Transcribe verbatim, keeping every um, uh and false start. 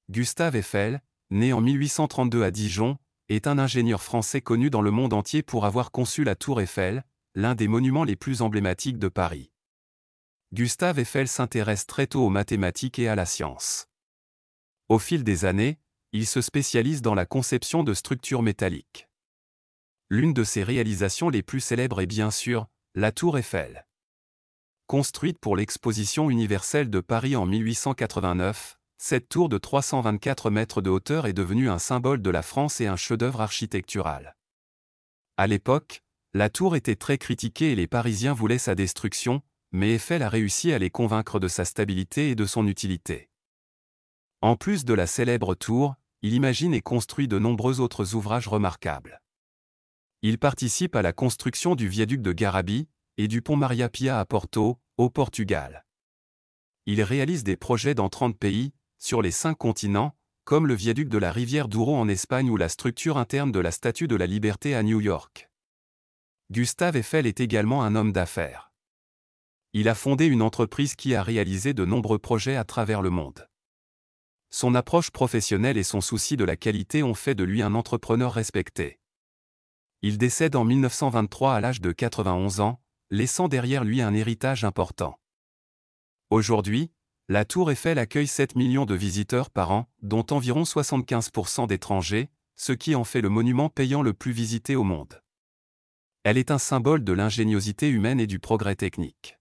Gustave Eiffel, né en mille huit cent trente-deux à Dijon, est un ingénieur français connu dans le monde entier pour avoir conçu la Tour Eiffel, l'un des monuments les plus emblématiques de Paris. Gustave Eiffel s'intéresse très tôt aux mathématiques et à la science. Au fil des années, il se spécialise dans la conception de structures métalliques. L'une de ses réalisations les plus célèbres est bien sûr la Tour Eiffel. Construite pour l'Exposition universelle de Paris en mille huit cent quatre-vingt-neuf, cette tour de trois cent vingt-quatre mètres de hauteur est devenue un symbole de la France et un chef-d'œuvre architectural. À l'époque, la tour était très critiquée et les Parisiens voulaient sa destruction, mais Eiffel a réussi à les convaincre de sa stabilité et de son utilité. En plus de la célèbre tour, il imagine et construit de nombreux autres ouvrages remarquables. Il participe à la construction du viaduc de Garabi et du pont Maria Pia à Porto, au Portugal. Il réalise des projets dans trente pays, sur les cinq continents, comme le viaduc de la rivière Douro en Espagne ou la structure interne de la Statue de la Liberté à New York. Gustave Eiffel est également un homme d'affaires. Il a fondé une entreprise qui a réalisé de nombreux projets à travers le monde. Son approche professionnelle et son souci de la qualité ont fait de lui un entrepreneur respecté. Il décède en mille neuf cent vingt-trois à l'âge de quatre-vingt-onze ans, laissant derrière lui un héritage important. Aujourd'hui, la Tour Eiffel accueille sept millions de visiteurs par an, dont environ soixante-quinze pour cent d'étrangers, ce qui en fait le monument payant le plus visité au monde. Elle est un symbole de l'ingéniosité humaine et du progrès technique.